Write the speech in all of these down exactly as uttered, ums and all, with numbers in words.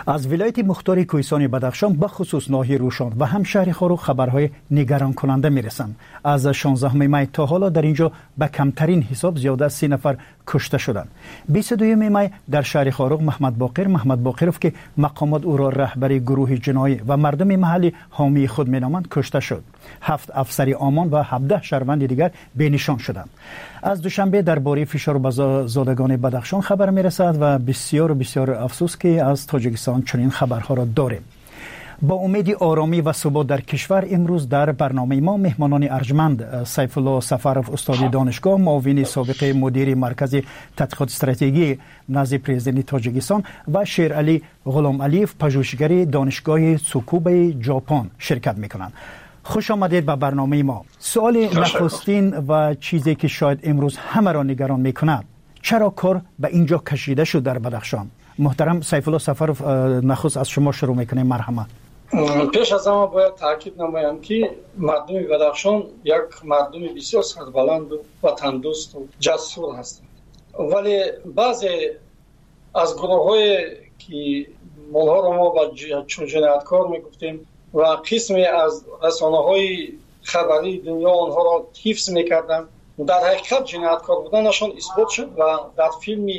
از ولایت مختار کوهستان بدخشان به خصوص ناحیه روشان و هم شهر خاروق خبرهای نگران کننده میرسند. از شانزدهم می تا حالا در اینجا به کمترین حساب زیاده از سی نفر کشته شدند. بیست و دوم می در شهر خاروق محمد باقر محمد باقرов که مقامات او را رهبر گروه جنایی و مردم محلی حامی خود مینامند کشته شد. هفت افسر امان و هفده شهروند دیگر بینشان شدند. از دوشنبه درباره فشار بر زادگان بدخشان خبر میرسد و بسیار بسیار افسوس که از تاجیکستان چنین خبرها را داریم. با امید آرامی و ثبات در کشور امروز در برنامه ما مهمانان ارجمند سیف الله سفرов استاد دانشگاه، معاون سابق مدیر مرکز تحقیقات استراتژی نزد پرزیدنت تاجیکستان و شیرعلی غلام علیف پژوهشگر دانشگاه تسوکوبه ژاپن شرکت میکنند. خوش آمدید به برنامه ما. سوال نخستین و چیزی که شاید امروز همه را نگران میکند، چرا کار به اینجا کشیده شد در بدخشان؟ محترم سیف الله سفرов نخست از شما شروع میکنیم. مرحمت. پیش از همه باید تاکید نمایم که مردم بدخشان یک مردم بسیار سربلند و وطن دوست و جسور هستند، ولی بعضی از گروه های که اونها را ما با جنایتکار میگفتیم و قسمی از رسانه های خبری دنیا آنها را حفظ میکردن، در حقیقت جنایتکار بودنشان اثبات شد و در فیلم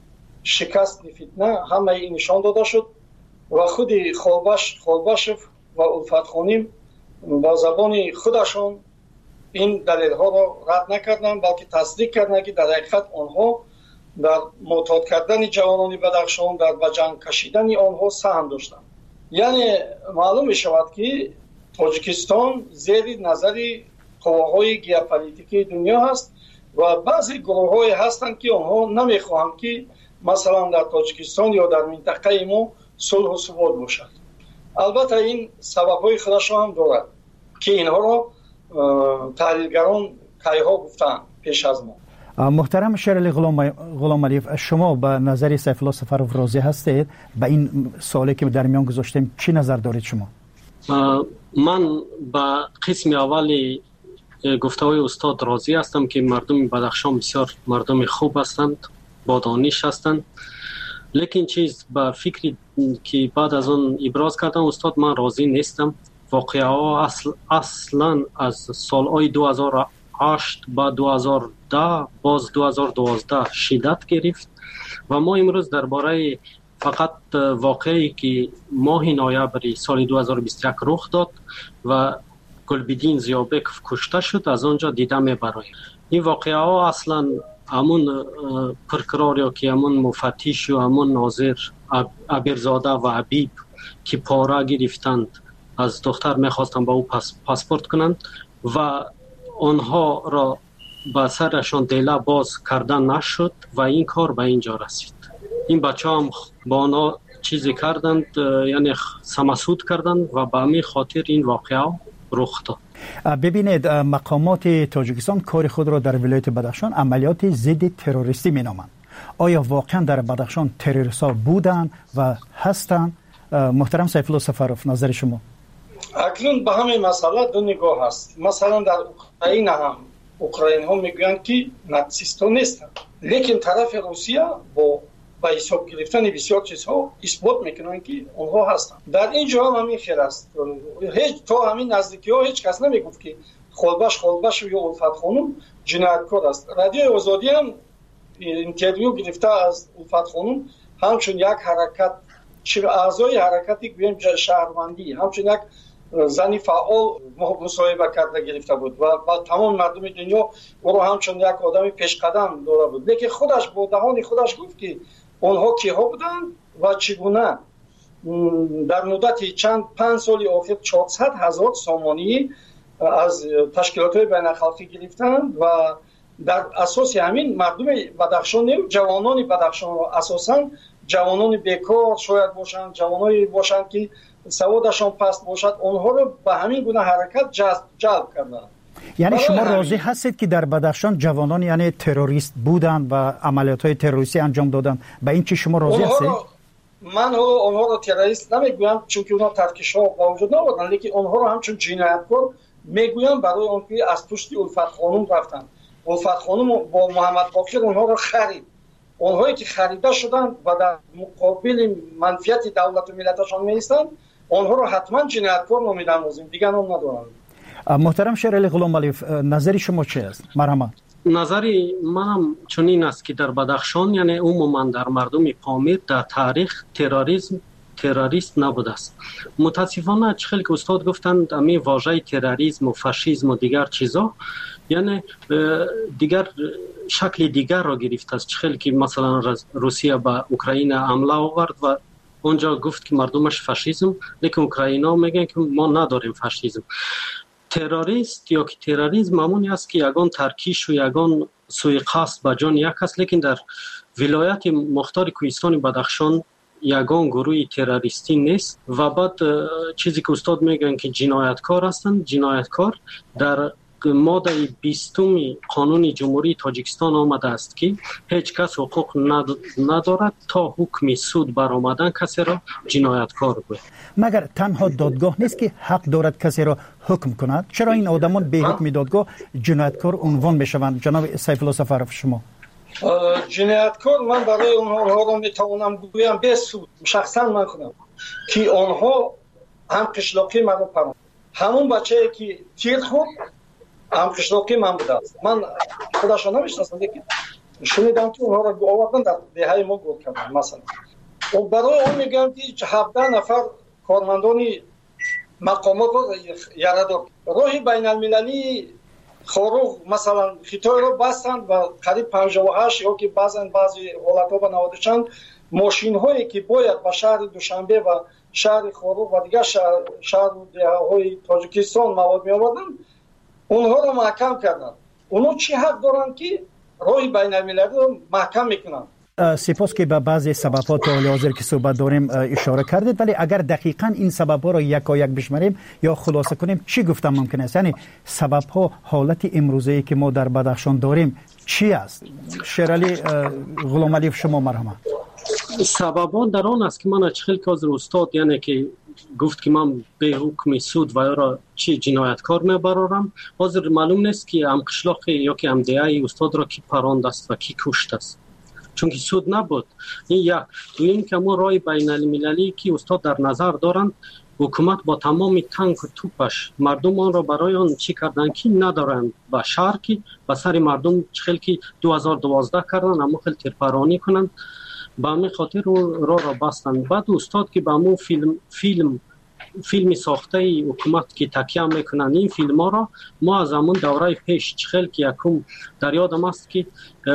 شکست فتنه همه این نشان داده شد و خود خالبش خالبشف و الفت خانیم با زبان خودشان این دلیل ها را رد نکردند، بلکه تصدیق کردند که در حقیقت آنها در معتاد کردن جوانان بدخشان، در به جنگ کشیدن آنها سهم داشتند. یعنی معلوم می شود که تاجیکستان زیر نظر قواهای ژئوپلیتیکی دنیا هست و بعضی گروه های هستند که آنها نمی خواهند که مثلا در تاجیکستان یا در منطقه ما صلح و ثبات باشد. البته این سبب های خودش هم دارد که اینها را تحلیلگران کایها گفتند پیش از ما. محترم شیرعلی غلام علیف، شما به نظر سیف الله سفرов راضی هستید؟ به این سوالی که در میان گذاشتیم چی نظر دارید شما؟ من به قسم اولی گفته‌های استاد راضی هستم که مردم بدخشان بسیار مردم خوب هستند، با دانش هستند، لیکن چیز به فکری که بعد از اون ابراز کردن استاد من راضی نیستم. واقعه ها اصل اصلا از سالهای دو هزار و هشت با دو هزار و ده باز دو هزار و دوازده شدت گرفت و ما امروز درباره فقط واقعی که ماه نوامبر سال دو هزار و بیست و یک رخ داد و گلبدین زیابکov کشته شد از آنجا دیده میبراییم. این واقعه ها اصلا همون پرکرار یا که همون مفتیش و همون ناظر ابرزاده و حبیب که پاره گرفتند از دختر میخواستند با او پاس پاسپورت کنند و آنها را به سرشان دیله باز کردن نشد و این کار به اینجا رسید. این بچه هم با آنها چیزی کردند، یعنی سمسود کردند و به همین خاطر این واقعه رخ داد. ببینید مقامات تاجیکستان کار خود را در ولایت بدخشان عملیات ضد تروریستی مینامند. آیا واقعا در بدخشان تروریست‌ها بودند و هستند؟ محترم سیف الله سفرов نظر شما؟ اکنون به همین مسئله دو نگاه هست. مثلا در اوکراین هم اوکراین ها میگویند که ناتسیست ها نیستند، لیکن طرف روسیه با با حساب گرفتن بسیار چیزها اثبات میکنن که اونها هستن. در اینجا هم همین خیر است. هیچ تا همین نزدیکی ها هیچ کس نمیگفت که خالبش خالبش یا الفت خانم جنایتکار است. رادیو آزادی هم اینترویو گرفته از الفت خانم، همچون یک حرکت چه اعضای حرکتی گویم شهروندی، همچون یک زنی فعال مصاحبه کرده گرفته بود و با تمام مردم دنیا او رو همچون یک آدم پیشقدم داره بود، لیکن خودش با دهان خودش گفت که اونها کیها بودن و چگونه در مدت چند پنج سال اخیر چهارصد هزار سامانی از تشکیلات های بین الخلقی گرفتند و در اساس همین مردم بدخشان نیم جوانان بدخشان را اساسا جوانان بیکار شاید باشند، جوانایی باشند که سوادشان پست باشد، اونها رو به همین گونه حرکت جذب جلب کردند. یعنی شما راضی هستید که در بدخشان جوانان یعنی تروریست بودند و عملیات‌های تروریستی انجام دادند؟ به این چی شما راضی هستید؟ من اونها رو تروریست نمیگویم چون که اونها ترکش‌ها با وجود نبودن، لیکن اونها رو همچون جنایتکار میگویم برای اونکه از پشت الفت خانم رفتن. الفت خانم با محمد باقر اونها رو خرید اونهایی که خریده شدند و در مقابل منفعت دولت و ملتشان میستند اونها رو حتما جنایتکار نامیدن دیگه نام ندارند. محترم شیرعلی غلامعلیف، نظر شما چی است؟ مرحبا. نظری منم چنین است که در بدخشان یعنی عموما در مردم پامیر در تاریخ تروریسم تروریست نبوده است. متاسفانه چخیل که استاد گفتند امی واژه تروریسم و فاشیسم و دیگر چیزا یعنی دیگر شکل دیگر را گرفته است. چخیل که مثلا روسیه به اوکراین حمله آورد و اونجا گفت که مردمش فاشیسم، لیکن اوکراینا میگن که ما نداریم فاشیسم. تروریست یا که تروریسم همونی است که یگان ترکیش و یگان سوی قصد به جان یک است، لیکن در ولایت مختار کوهستان بدخشان یگان گروه تروریستی نیست. و بعد چیزی که استاد میگن که جنایتکار هستند، جنایتکار در ماده بیستم قانون جمهوری تاجیکستان آمده است که هیچ کس حقوق ندارد تا حکم سود برآمدن کسی را جنایتکار گوید. مگر تنها دادگاه نیست که حق دارد کسی را حکم کند؟ چرا این آدمان به حکم دادگاه جنایتکار عنوان میشوند؟ جناب سیف الله سفرов شما. جنایتکار من برای اونها رو میتوانم بگویم به سود شخصا من کنم که آنها هم قشلاقی من رو پرام همون بچه‌ای که تیر خورد هم قشلاقی من بوده است. من خودشان نمیشناسم لیکن شنیدم که اونها رو آوردن در دهه ما گل کردن. مثلا و برای اون میگم که هفده نفر کارمندان مقامات رو یاددار راهی بین المللی خاروق مثلا خطای رو بستند و قریب پنجاه و هشت یا که بعضن بعضی حالتها به نود و چند ماشین هایی که باید به شهر دوشنبه و شهر خاروق و دیگر شهر, شهر های تاجیکستان مواد می آوردن اونها رو محکم کردن. اونها چی حق دارن که راهی بین المللی رو محکم میکنن؟ سپاس که به بعضی سبب‌ها تا حال حاضر که صحبت داریم اشاره کردید، ولی اگر دقیقاً این سبب‌ها را یکایک بشماریم یا خلاصه کنیم چی گفتم ممکن است؟ یعنی سبب‌ها حالت امروزی که ما در بدخشان داریم چی است؟ شیرعلی غلامعلیف شما مرحبا. سبب‌ها در آن است که من چخیل که از استاد یعنی که گفت که من به حکم سود و یا را چی جنایتکار میبرارم، حاضر معلوم نیست که ام قشلاق یا که ام دیای استاد را کی پراند است و کی کشت است، چون که سود نبود. این یک. دویم که ما رای بین المللی که استاد در نظر دارند حکومت با تمام تانک و توپش مردم آن را برای آن چی کردن که ندارند و شهر که به سر مردم چخیل که دو هزار و دوازده کردن اما خیلی ترپرانی کنند به همین خاطر را را بستند. بعد استاد که به همون فیلم فیلم فیلمی ساخته حکومت که تکیه میکنن این فیلم ها را ما از همون دوره پیش چخیل که یکم در یادم است که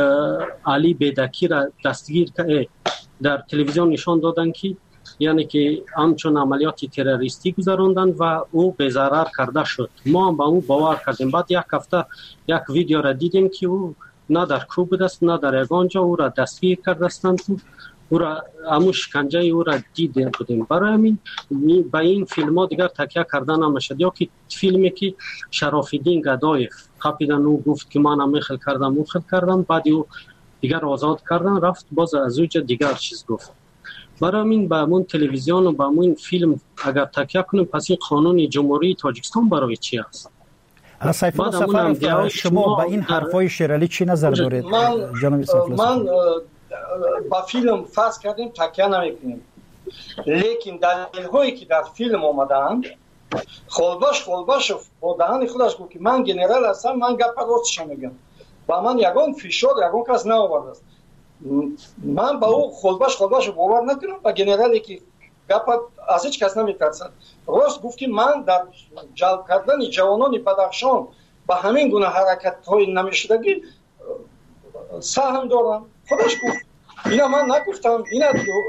علی بیدکی را دستگیر که در تلویزیون نشان دادن که یعنی که همچون عملیات تروریستی گذراندند و او به ضرر کرده شد. ما هم به او باور کردیم. بعد یک هفته یک ویدیو را دیدیم که او نه در کوب است نه در یگانجا او را دستگیر کرده استند، او را همون شکنجه او را دیده بودیم. برای همین به این فیلم ها دیگر تکیه کردن نمیشد. یا که فیلمی که شراف‌الدین گدایف خپیدن او گفت که من هم میخل کردم میخل کردم، بعد او دیگر آزاد کردن رفت باز از اوجه دیگر چیز گفت. برای همین به همون تلویزیون و به همون فیلم اگر تکیه کنیم پس این قانون جمهوری تاجیکستان برای چی است؟ سیف الله سفرов شما به این حرفای شیرعلی چی نظر دارید؟ من من با فیلم فرض کردیم تکیه نمیکنیم، لیکن دلیل هایی که در فیلم آمدن خلباش خلباش با دهن خودش گفت که من گنرال هستم، من گپ راستش میگم و من یگان فشار یگان کس نآورده است. من با او خلباش خلباش باور نکنم و گنرالی که گپ از هیچ کس نمیترسد. راست گفت که من در جلب کردن جوانان بدخشان با همین گونه حرکت های نمیشدگی سهم دارم. خودش گفت. اینا من نگفتم، اینا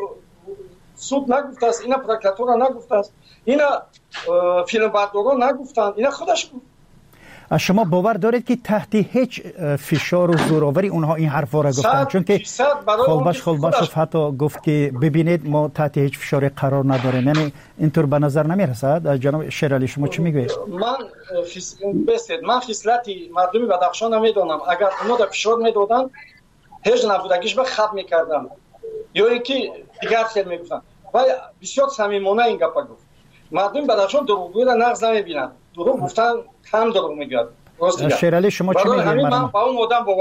سود نگفته است، اینا پروکراتور نگفته است، اینا فیلم برداران نگفتند، اینا خودش گفت. شما باور دارید که تحت هیچ فشار و زوراوری اونها این حرفا را گفتند؟ چون که خلباش خلباشوف حتی گفت که ببینید ما تحت هیچ فشاری قرار نداریم. یعنی اینطور به نظر نمیرسد؟ جناب شیرعلی شما چی میگوید؟ من خس... بستید من خصلتی مردمی بدخشان نمیدونم. اگر اونا در فشار میدادن هیچ نبودگیش به خط میکردم یا اینکه دیگر خیلی میگفتن، ولی بسیار صمیمانه این گپا گفت. مردم بدخشان دروغگویی را نقض نمیبینند، دروغ گفتن هم دروغ میگوید. شیرعلی شما چی میگید؟ من با اون آدم باور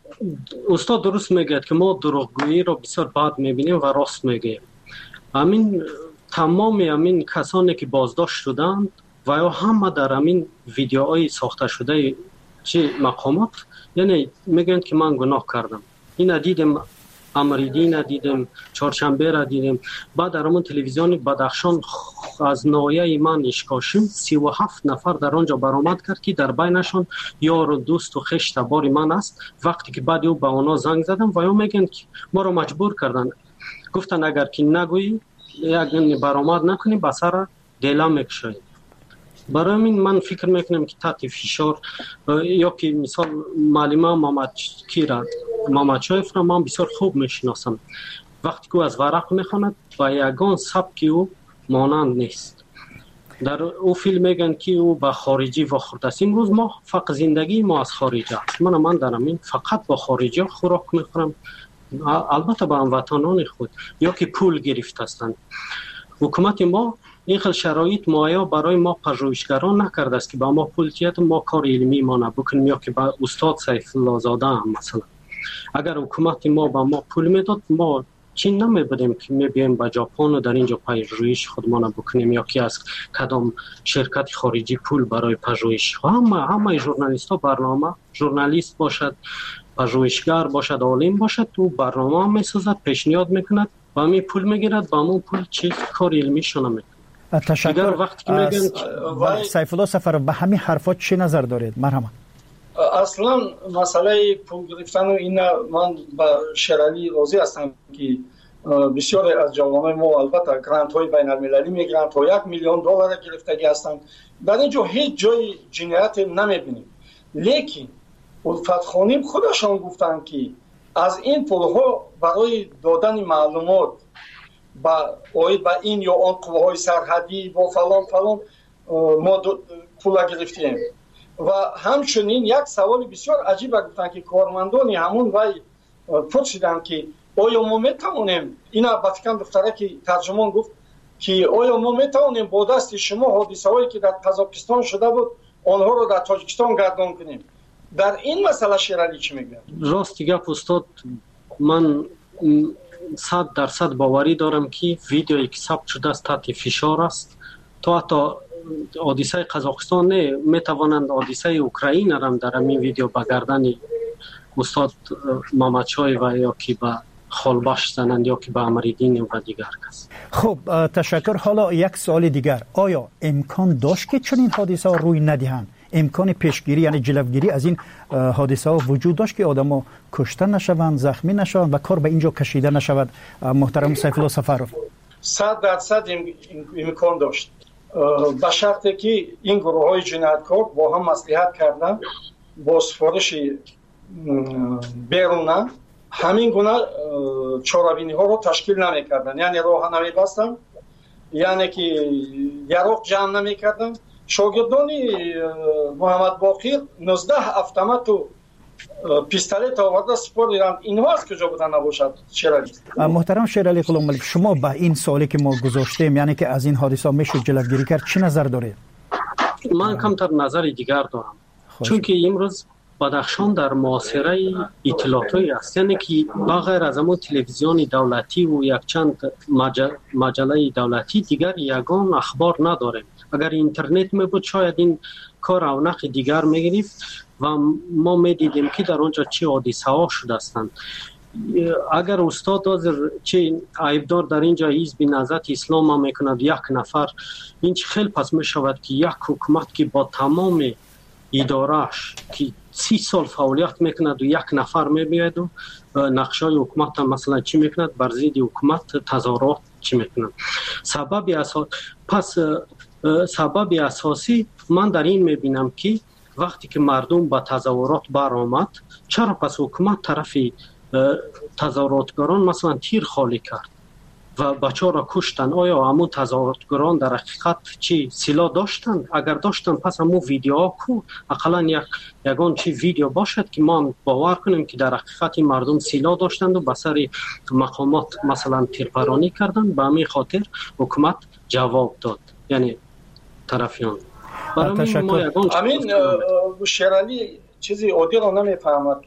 استاد درست میگه که ما دروغگویی رو بسیار بد میبینیم و راست میگه. همین تمام همین کسانی که بازداشت شدند و یا همه در همین ویدیوهای ساخته شده چه مقامات، یعنی میگن که من گناه کردم. این دیدیم امریدی ندیدیم، چهارشنبه را دیدیم. بعد در همون تلویزیون بدخشان از نایه من اشکاشیم سی و هفت نفر در آنجا برآمد کرد که در بینشان یار و دوست و خشت باری من است. وقتی که بعد او به اونا زنگ زدم و او میگن که ما رو مجبور کردن، گفتن اگر که نگویی یک برآمد نکنی به سر دیلا میکشی. برای این من فکر میکنم که تحت فشار یا که مثال معلم محمد کیرا محمد شایف را من بسیار خوب میشناسم. وقتی که از ورق میخواند با یگان سبک او مانند نیست. در او فیلم میگن که او با خارجی واخورده است. امروز ما فقط زندگی ما از خارجی است. من من در همین فقط با خارجی خوراک میخورم، البته با هموطنان خود یا که پول گرفته هستند. حکومت ما این خیلی شرایط مایا برای ما پژوهشگران نکرده است که با ما پول تیت ما کار علمی ما نبکنیم یا که با استاد سیف الله زاده هم مثلا. اگر حکومت ما با ما پول میداد ما چین نمیبودیم که میبیم با ژاپن و در اینجا پژوهش خودمان بکنیم یا که از کدام شرکت خارجی پول برای پژوهش. همه همه ژورنالیست‌ها برنامه ژورنالیست باشد، پژوهشگر باشد، عالم باشد، تو برنامه میسازد، پیشنهاد میکند، با می پول میگیرد، با همون پول چیز کار علمیشون میکنه. تشکر. وقتی که میگن سیف الله سفر به همین حرفات چه نظر دارید؟ مرحبا. اصلا مسئله پول گرفتن و این من با شرالی راضی هستم که بسیار از جوانای ما البته گرانت های بین المللی می گرانت ها یک میلیون دلار گرفتگی هستند. در اینجا هیچ جای جنایت نمیبینیم. لیکن الفتخانیم خودشان گفتن که از این پول ها برای دادن معلومات با اوید با این یا آن قوه‌های سرحدی با فلان فلان ما پول گرفتیم. و همچنین یک سوال بسیار عجیب گفتن که کارمندان همون وای پرسیدن که آیا ما میتوانیم، اینا با فکر دختره که ترجمان گفت که آیا ما میتوانیم با دست شما حادثه‌هایی که در قزاقستان شده بود آنها رو در تاجیکستان گردان کنیم؟ در این مسئله شیرالی چی میگن؟ راست گپ استاد، من صد درصد باوری دارم که ویدیویی که ثبت شده است تحت فشار است. تا حتی حادثه قزاقستان نه میتوانند حادثه اوکراین هم در این ویدیو به گردن استاد محمد شای و یا که به خالباش زنند یا که به امریدین و دیگر کس. خب تشکر. حالا یک سوال دیگر، آیا امکان داشت که چنین حادثه ها روی ندهند؟ امکان پیشگیری یعنی جلوگیری از این حادثه ها وجود داشت که آدم‌ها کشته نشوند، زخمی نشوند و کار به اینجا کشیده نشود؟ محترم سیف الله سفرов. صد درصد امکان داشت، به شرطی که این گروه های جنایتکار با هم مصلحت کردن، با سفارش بیرونه همین گونه چارابینی ها رو تشکیل نمی کردن، یعنی راه نمی بستن، یعنی که یراق جمع نمی کردن. شاگردانی محمد باقر نوزده افطمت و پیستولت آورده سپردند. اینها از کجا بودن نباشد شیرالی؟ محترم شیرالی غلام ملک، شما به این سوالی که ما گذاشتیم یعنی که از این حادثه میشه جلوگیری کرد چه نظر دارید؟ من کمتر نظر دیگر دارم. چون که امروز بدخشان در معاصره اطلاعاتی است، یعنی که بغیر از همون تلویزیون دولتی و یک چند مجله دولتی دیگر یگان اخبار نداریم. اگر اینترنت می بود شاید این کار رونق دیگر میگرفت و ما میدیدیم که در آنجا چه حادثه ها شده هستند. اگر استاد حاضر چه عیبدار در اینجا حزب نهضت اسلام هم میکند یک نفر، این خیلی پس می شود که یک حکومت که با تمام ادارهش که سی سال فعالیت میکند و یک نفر میبید و نقشای حکومت هم مثلا چی میکند، بر ضد حکومت تظاهرات چی میکند. سبب اساس پس سبب اساسی من در این میبینم که وقتی که مردم با تظاهرات برآمد، چرا پس حکومت طرف تظاهراتگران مثلا تیر خالی کرد و بچه را کشتن؟ آیا همون تظاهراتگران در حقیقت چی سلاح داشتند؟ اگر داشتن پس همون ویدیوها کو اقلا یک یگان چی ویدیو باشد که ما باور کنیم که در حقیقت مردم سلاح داشتند و به سر مقامات مثلا تیرپرانی کردند. به همین خاطر حکومت جواب داد، یعنی طرفیان. تشکر. امین شیرالی چیزی عادی رو نمیفهمد که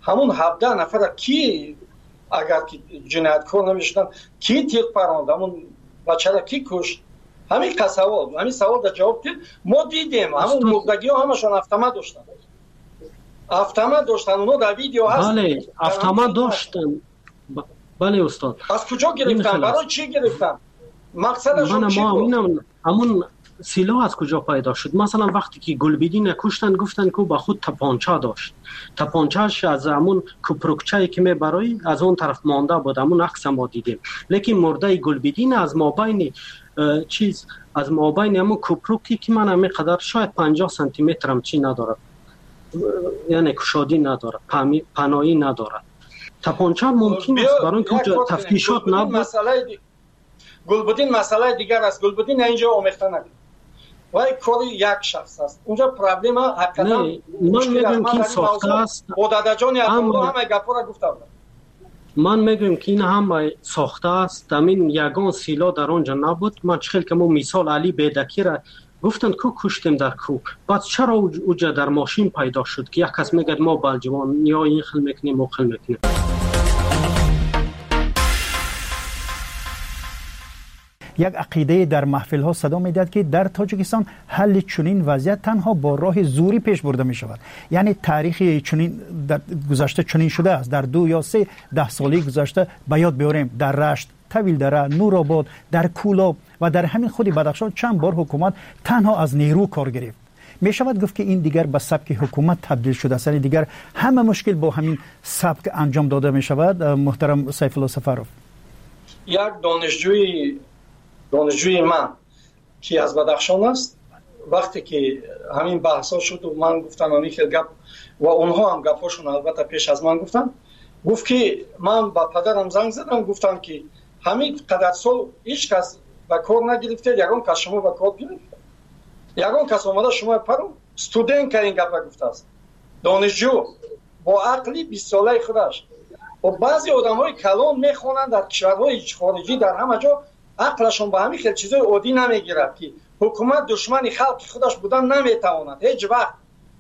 همون هفده نفر کی اگر که جنایتکار نمیشدن کی تیغ پراند، همون بچه را کی کشت؟ همین سوال همین سوال در جواب که ما دیدیم همون مردگی ها همشون автомат داشتن автомат داشتن اونو در ویدیو هست. بله автомат داشتن. بله استاد. از کجا گرفتن؟ برای چی گرفتن؟ مقصدشون چی بود؟ همون سلاح از کجا پیدا شد؟ مثلا وقتی که گلبدین کشتن گفتن که با خود تپانچه داشت، تپانچه‌اش از همون کوپروکچه‌ای که می برای از اون طرف مانده بود، همون عکس ما دیدیم. لیکن مرده گلبدین از مابین چیز از مابین همون کوپروکی که من همین قدر شاید پنجاه سانتی متر هم چی نداره، یعنی کشادی نداره، پناهی نداره. تپانچه ممکن است برای اینکه تفتیشات نبود. گلبدین مسئله دیگر است. گلبدین اینجا آمیخته نکرد و کاری یک شخص است. اونجا پرابلم حقیقتا من میگم که این ساخته است. بوداده جان یادمون همه گپا را گفته بود. من میگم که این هم ساخته است. همین یگان سیلا در آنجا نبود. من چخیل که ما مثال علی بیدکی را گفتند که کشتیم در کو، بعد چرا اوجا در ماشین پیدا شد که یک کس میگه ما بلجوان یا این خل میکنیم و خل میکنیم. یک عقیده در محفل ها صدا میداد که در تاجیکستان حل چنین وضعیت تنها با راه زوری پیش برده می شود. یعنی تاریخی چنین در گذشته چنین شده است. در دو یا سه ده سالی گذشته به یاد بیاریم در رشت، طویل دره، نورآباد، در کولاب و در همین خود بدخشان چند بار حکومت تنها از نیرو کار گرفت. می شود گفت که این دیگر به سبک حکومت تبدیل شده است. یعنی دیگر همه مشکل با همین سبک انجام داده می شود. محترم سیف الله سفروف، یک دانشجوی دانشجوی من که از بدخشان است، وقتی که همین بحثا شد و من گفتم همین که گپ و اونها هم گپاشون البته پیش از من گفتن، گفت که من با پدرم زنگ زدم گفتم که همین قدر سال هیچ کس به کار نگرفته، یگان کس شما به کار گرفت، یگان کس اومده شما پرو استودنت که این گپ گفته است، دانشجو با عقلی بیست ساله خودش. و بعضی آدمای کلان میخوانند در کشورهای خارجی در همه جا عقلشون به همین خیلی چیزای عادی نمیگیرد که حکومت دشمن خلق خودش بودن نمیتواند هیچ وقت،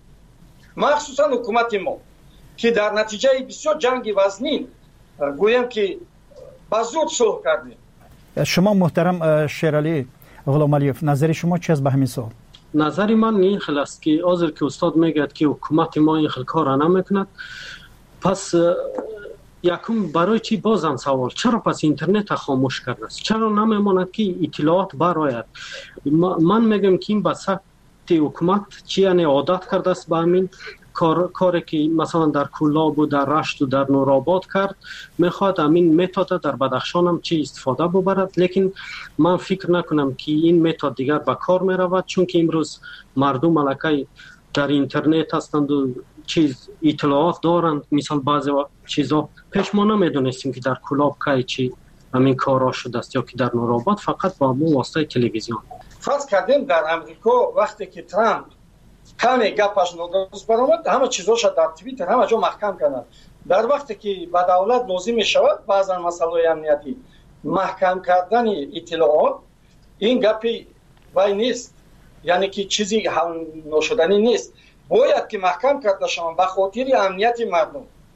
مخصوصا حکومت ما که در نتیجه بسیار جنگ وزنین گویم که با زور صلح کردیم. شما محترم شیرعلی غلام علیوف، نظر شما چی است به همین سوال؟ نظر من این خیلی است که آذر که استاد میگه که حکومت ما این خیلی کار نمیکند، پس یکم برای چی بازم سوال چرا پس اینترنت خاموش کرده است؟ چرا نمیماند که اطلاعات برآید؟ من میگم که این بسات حکومت چی یعنی عادت کرده است به همین کار کاری که مثلا در کولاب و در رشت و در نورآباد کرد، میخواد همین متد در بدخشان هم چی استفاده ببرد. لیکن من فکر نکنم که این متد دیگر به کار میرود، چون که امروز مردم ملکه در اینترنت هستند و چیز اطلاعات دارند. مثال بعضی چیزا پیش ما نمیدونستیم که در کولاب که چی همین کارا شده است یا که در نورآباد فقط با مو واسطه تلویزیون. فرض کردیم در امریکا وقتی که ترامپ کمی گپش نادرست برآمد، همه چیزاش در توییتر همه جا محکم کردند. در وقتی که به دولت لازم می شود بعضا مسائل امنیتی محکم کردن اطلاعات، این گپی وای نیست، یعنی که چیزی حل نشدنی نیست، باید که محکم کرده شوند به خاطر امنیت مردم.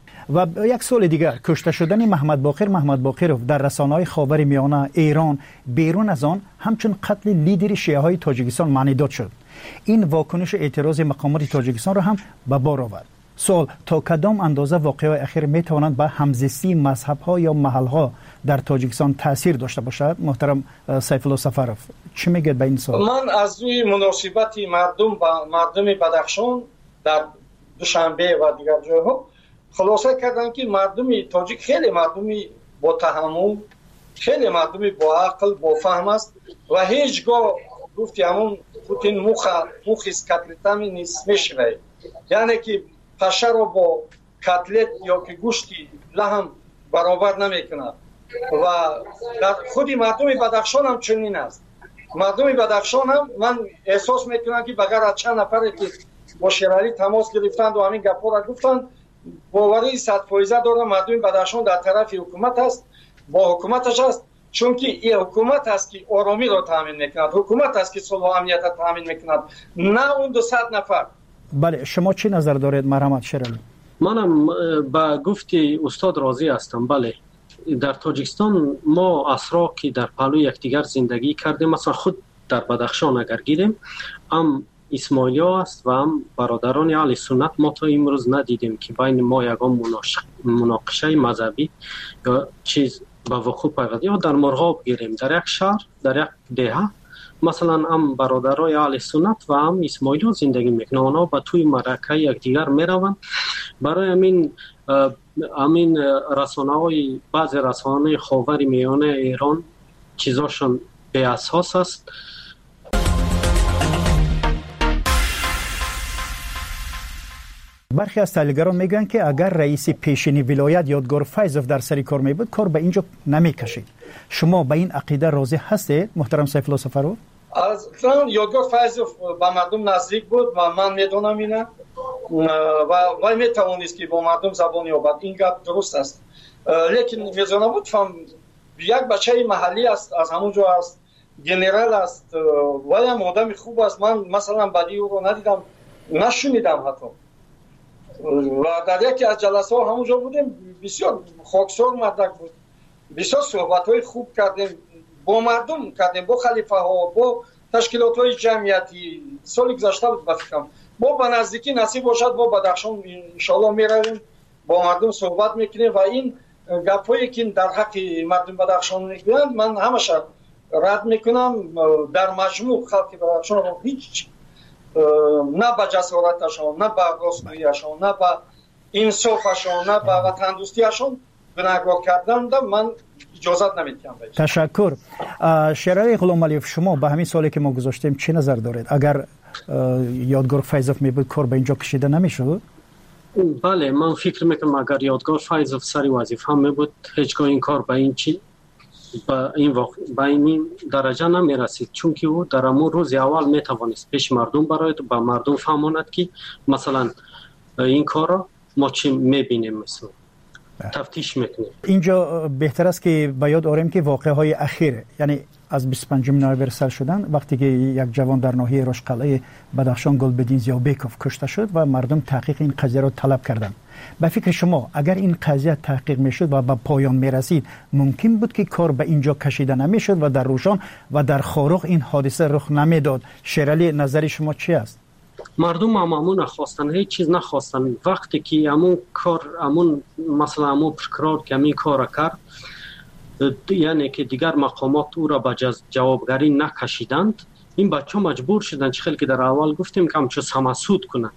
و یک سوال دیگر، کشته شدن محمد باقر محمد باقرов در رسانه‌های خاورمیانه، ایران، بیرون از آن همچون قتل لیدر شیعه‌های تاجیکستان معنی داد شد. این واکنش اعتراض مقامات تاجیکستان را هم به بار آورد. سوال تا کدام اندازه واقعه اخیر می توانند به همزیستی مذهب‌ها یا محل‌ها در تاجیکستان تاثیر داشته باشد؟ محترم سیف الله سفروف، چی میگید به این سوال؟ من از روی مناسبت مردم با مردم بدخشان در دوشنبه و دیگر جاها خلاصه کردم که مردم تاجیک خیلی مردم با تحمل، خیلی مردم با عقل، با فهم است و هیچگاه گفتی همون پوتین موخ موخیز کتلتامی نیست میشوه، یعنی که پشه رو با کتلت یا که گوشتی لحم برابر نمیکنه. و در خودی مردم بدخشان هم چنین است. مردم بدخشان هم من احساس میکنم که بگر از چند نفری که با شیرعلی تماس گرفتند و همین گپا را گفتند، باوری صد فایزه داره مردم بدخشان در طرف حکومت است، با حکومتش است، چون که این حکومت است که آرامی را تامین میکند، حکومت است که صلح و امنیت را تامین میکند، نه اون دو صد نفر. بله، شما چی نظر دارید مرحمت شیرعلی؟ منم با گفتی استاد راضی هستم. بله، در تاجیکستان ما اسرا که در پهلوی یکدیگر زندگی کردیم، مثلا خود در بدخشان اگر گیریم، هم اسماعیلیا است و هم برادران اهل سنت، ما تا امروز ندیدیم که بین ما یگان مناقشه مذهبی یا چیز به وقوع پیوست. یا در مرغاب گیریم، در یک شهر، در یک دهه، مثلا هم برادرای اهل سنت و هم اسماعیلیا زندگی میکنن، اونا به توی مرکه یکدیگر میروند. برای همین همین رسانه‌های بعضی رسانه‌های خاور میانه ایران چیزاشون بی اساس است. برخی از تحلیلگران میگن که اگر رئیس پیشینی ولایت یادگار فیضوف در سری کار میبود، کار به اینجا نمیکشید. شما به این عقیده راضی هستید محترم سیف الله سفرو؟ از یادگار فیضوف با مردم نزدیک بود و من میدونم اینه و وای میتوانست که با مردم زبان یابد. این گپ درست است، لیکن میزانه بود فهم یک بچه محلی است، از همونجا است، گنرال است، وای هم آدم خوب است. من مثلا بدی او رو ندیدم، نشنیدم حتی. و در یکی از جلسه ها همونجا بودیم، بسیار خاکسار مردک بود، بسیار صحبت های خوب کردیم با مردم، کردیم با خلیفه ها، با تشکیلات های جمعیتی. سال گذشته بود بفکرم ما به نزدیکی نصیب باشد با بدخشان انشالله میرویم، با مردم صحبت میکنیم و این گپ هایی که در حق مردم بدخشان میگویند من همش رد میکنم. در مجموع خلق بدخشان رو هیچ نه به جسارتشان، نه به راستگوییشان، نه به انصافشان، نه به وطن دوستیشان بنگاه کردن من اجازت نمیدم. تشکر. شیرعلی غلام علیف، شما به همین سوالی که ما گذاشتیم چه نظر دارید؟ اگر یادگار فیضوف میبود کار به اینجا کشیده نمیشد؟ بله، من فکر میکنم اگر یادگار فیضوف سری وظیفه هم میبود، هیچگاه این کار به این چی با این وقت با این درجه نمی رسید، چون که او در همون روز اول می توانست پیش مردم برایت با مردم فهماند که مثلا این کار را ما چی می بینیم، مثلا تفتیش میکنیم. اینجا بهتر است که به یاد آوریم که واقعه های اخیر، یعنی از بیست و پنجم نوامبر سر شدن، وقتی که یک جوان در ناحیه رشقلعه بدخشان گلبدین زیابکوف کشته شد و مردم تحقیق این قضیه را طلب کردند. به فکر شما اگر این قضیه تحقیق میشد و به پایان میرسید، ممکن بود که کار به اینجا کشیده نمیشد و در روشان و در خاروق این حادثه رخ نمیداد؟ شیرعلی، نظر شما چی است؟ مردم هم همون نخواستن، هیچ چیز نخواستن. وقتی که همون کار، همون مثلا همون پرکرار که همین کار کرد، یعنی که دیگر مقامات او را به جوابگری نکشیدند، این بچه مجبور شدند چه خیلی که در اول گفتیم که همچون سمسود کنند.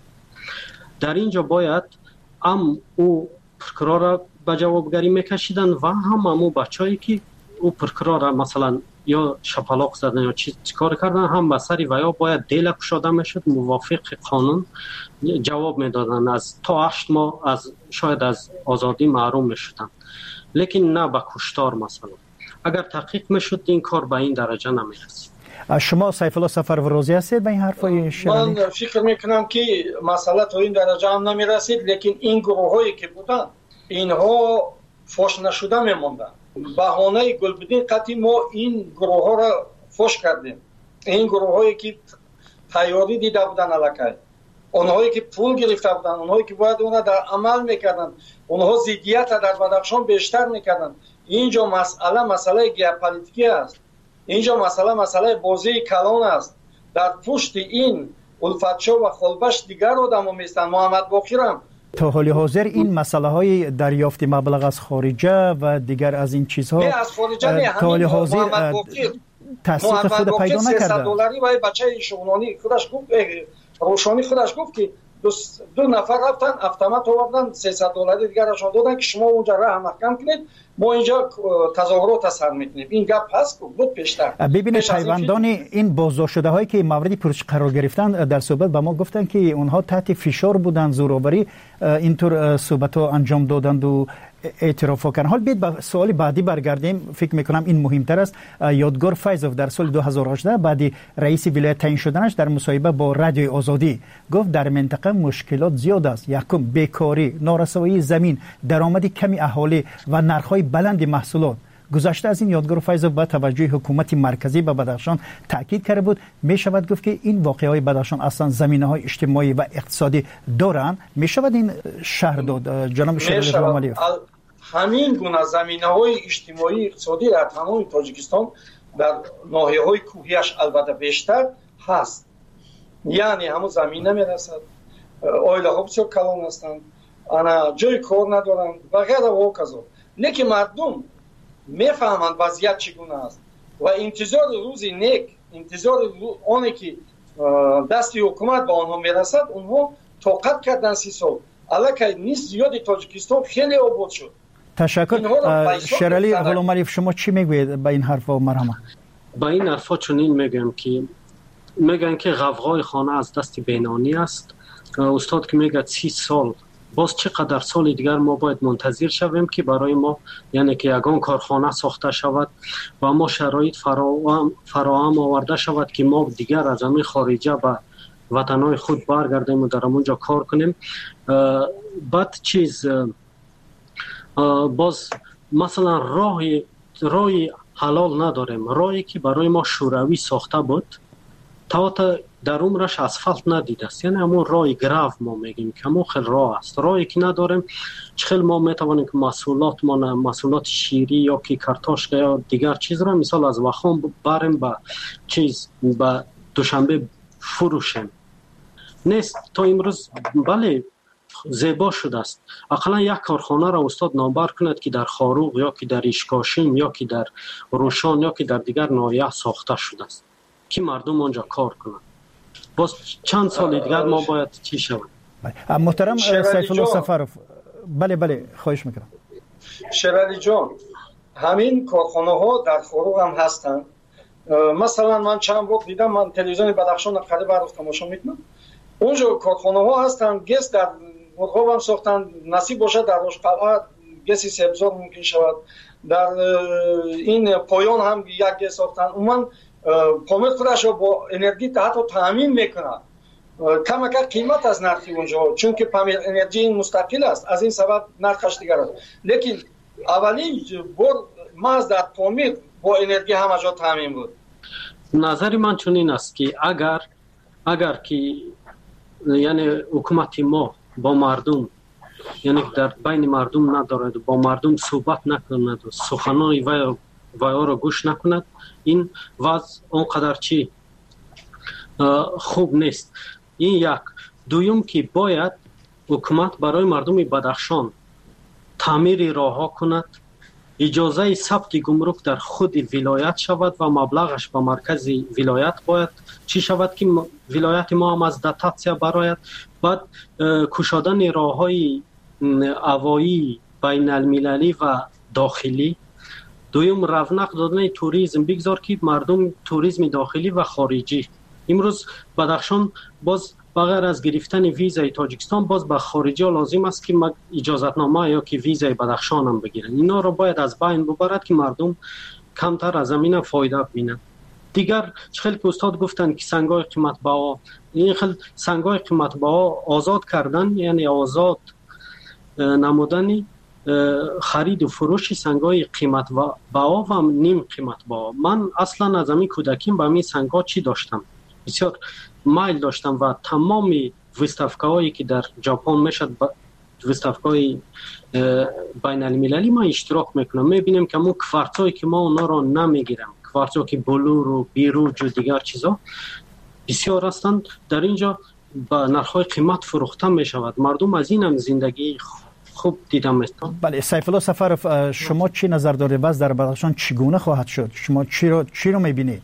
در اینجا باید هم او پرکرار را به جوابگری میکشیدند و هم همون بچه‌ای که او پرکرار را مثلا یا شپلاق زدن یا چی کار کردن، هم به سری و یا باید دیل کشاده میشد، موافق قانون جواب میدادن، از تا هشت ماه از شاید از آزادی محروم میشدن، لیکن نه به کشتار. مثلا اگر تحقیق میشد این کار به این درجه نمیرسید. شما سیف الله سفرو راضی هستید به این حرفای شیرعلی؟ من فکر میکنم که مسئله تا این درجه هم نمیرسید، لیکن این گروه هایی که بودن اینها فوش نشده میموندن. بهانه گلبدین قطعی ما این گروه ها را فوش کردیم. این گروه هایی که تیاری دیده بودن الکی، اونهایی که پول گرفته بودن، اونهایی که باید اونها در عمل میکردن، اونها ضدیت در بدخشان بیشتر میکردن. اینجا مسئله مسئله ژئوپلیتیکی است. اینجا مسئله مسئله بازی کلان است. در پشت این الفتشو و خلبش دیگر آدم میستن. محمد باقر هم تا حال حاضر این مسئله های دریافت مبلغ از خارجه و دیگر از این چیزها نه از خارجه نه، تا حال حاضر تصدیق خود پیدا نکرده. سیصد دلاری برای بچه شونانی خودش گفت، روشانی خودش گفت که دو, دو نفر رفتن اتومات آوردن سیصد دلاری دیگرشون دادن که شما اونجا راه محکم کنید، ما اینجا تظاهرات سر میکنیم. این گپ هست بود پیشتر. ببینید پیوندان این بازداشت شده هایی که مورد پرسش قرار گرفتن در صحبت به ما گفتن که اونها تحت فشار بودن، زورآوری اینطور صحبت ها انجام دادند و اعتراف کردن. حال بیاید به سوال بعدی برگردیم، فکر میکنم این مهمتر است. یادگار فیضوف در سال دو هزار و هجده بعد رئیس ولایت تعیین شدنش در مصاحبه با رادیو آزادی گفت در منطقه مشکلات زیاد است. یکم بیکاری، نارسایی زمین، درآمد کمی اهالی و نرخ‌های بلند محصولات. گذشته از این یادگار فیض با توجه حکومت مرکزی به بدخشان تاکید کرده بود. می شود گفت که این واقعه‌های بدخشان اصلا زمینه‌های اجتماعی و اقتصادی دارند. می شود این شهر داد جناب شیرالی غلامعلیوف؟ همین گونه زمینه‌های اجتماعی اقتصادی در تمام تاجیکستان در ناحیه‌های کوهیش البته بیشتر هست. یعنی همون زمینه میرسد، اویل‌ها بسیار کلان هستند، انا جای کار ندارند و غیره و کذا. لیکن مردم میفهمند وضعیت چگونه است و انتظار روزی نیک، انتظار آنی که دستی حکومت به آنها میرسد، اونها طاقت کردن سی سال. الکی نیست زیادی تاجیکستان خیلی آباد شد. تشکر. شیرالی غلامعلیوف، شما چی میگوید به این حرف و مرحمه؟ با این حرفا چنین میگم که میگن که غوغای خانه از دست بینانی است. استاد که میگه سی سال، باز چقدر سال دیگر ما باید منتظر شویم که برای ما یعنی که یگان کارخانه ساخته شود و ما شرایط فراهم فراهم آورده شود که ما دیگر از همین خارجه به وطنهای خود برگردیم و در اونجا کار کنیم. بعد چیز باز مثلا راه راه حلال نداریم، راهی که برای ما شوروی ساخته بود تا تا در عمرش اسفالت ندیده است، یعنی همون راه گراو ما میگیم که همون خیلی راه است. راهی که نداریم چخیل ما میتوانیم که محصولات ما محصولات شیری یا که کارتاشک یا دیگر چیز را مثال از وخام بریم به چیز به دوشنبه فروشیم. نیست تا امروز بله زیبا شده است. اقلا یک کارخانه را استاد نامبر کند که در خاروق یا که در اشکاشیم یا که در روشان یا که در دیگر ناحیه ساخته شده است که مردم آنجا کار کنند. باز چند سال دیگر ما باید چی شود؟ محترم سیف الله سفرов، بله بله خواهش میکنم. شیرالی جان، همین کارخانه ها در خاروق هم هستند. مثلا من چند وقت دیدم، من تلویزیون بدخشان قریب برای تماشا میکنم، اونجا کارخانه ها هستند. گس در مرغاب هم ساختن، نصیب باشد در روشقلعه گسی سبزار ممکن شود، در این پایان هم یک گس ساختن. اون پامت خودش رو با انرژی حتی تامین میکنه، کم کم قیمت از نرخی اونجا، چون که پامیر انرژی مستقل است، از این سبب نرخش دیگر است. لیکن اولین بار ما در پامیر با انرژی همه جا تامین بود. نظر من چنین است که اگر اگر که یعنی حکومت ما با مردم یعنی در بین مردم ندارد، با مردم صحبت نکند و سخنان وی وی را گوش نکند، این وضع اونقدر چی خوب نیست. این یک. دویم که باید حکومت برای مردم بدخشان تعمیر راهها کند، اجازه ثبت گمرک در خود ولایت شود و مبلغش به مرکز ولایت باید چی شود که ولایت ما هم از داتاسیا برآید. بعد کشادن راههای هوایی بین المللی و داخلی. دویم رونق دادن توریسم، بگذار که مردم توریسم داخلی و خارجی. امروز بدخشان باز بغیر از گرفتن ویزای تاجیکستان باز به خارجی ها لازم است که اجازتنامه یا که ویزای بدخشان هم بگیرن. اینا رو باید از بین ببرد که مردم کمتر از زمین فایده ببینن. دیگر خیلی که استاد گفتن که سنگای قیمت بها، این خیلی سنگای قیمت بها آزاد کردن، یعنی آزاد نمودن خرید و فروش سنگای قیمت بها و نیم قیمت بها. من اصلا از همین کودکیم به همین سنگا چی داشتم، بسیار مایل داشتم و تمام ویستافکاهایی که در ژاپن میشد، ویستافکای بین المللی ما اشتراک میکنم، میبینیم که اون کوارتزایی که ما اونا رو نمیگیرم، کوارتزایی که بلور و بیروج و دیگر چیزا بسیار هستند، در اینجا با نرخ‌های قیمت فروخته میشود. مردم از این هم زندگی خوب دیدم میستان. بله سیف الله سفرов، شما چی نظر دارید وضع در بدخشان چگونه خواهد شد؟ شما چی رو چی رو میبینید؟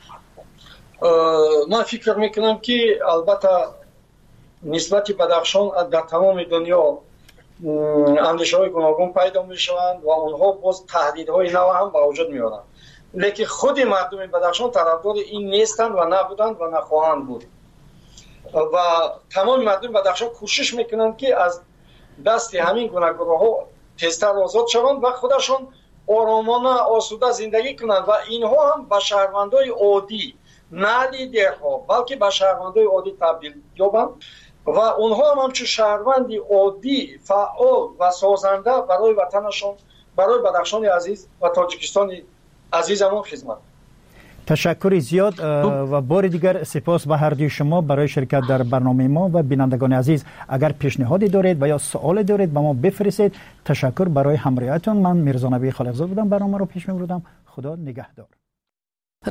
من فکر میکنم که البته نسبت بدخشان در تمام دنیا اندیشه های گوناگون پیدا میشوند و اونها باز تهدیدهای نو هم به وجود میارند، لیکن خود مردم بدخشان طرفدار این نیستند و نبودند و نخواهند بود و تمام مردم بدخشان کوشش میکنند که از دست همین گوناگون ها تیزتر آزاد شوند و خودشان آرامانه آسوده زندگی کنند و اینها هم به شهروندای عادی نه لیدرها بلکه به شهروندای عادی تبدیل یابند و اونها هم همچون شهروندی عادی فعال و سازنده برای وطنشان برای بدخشان عزیز و تاجیکستان عزیزمون خدمت. تشکر زیاد و بار دیگر سپاس به هر دوی شما برای شرکت در برنامه ما و بینندگان عزیز. اگر پیشنهادی دارید و یا سوالی دارید به ما بفرستید. تشکر برای همراهیتون. من میرزا نبی خالقزاد بودم، برنامه رو پیش میبردم. خدا نگهدار.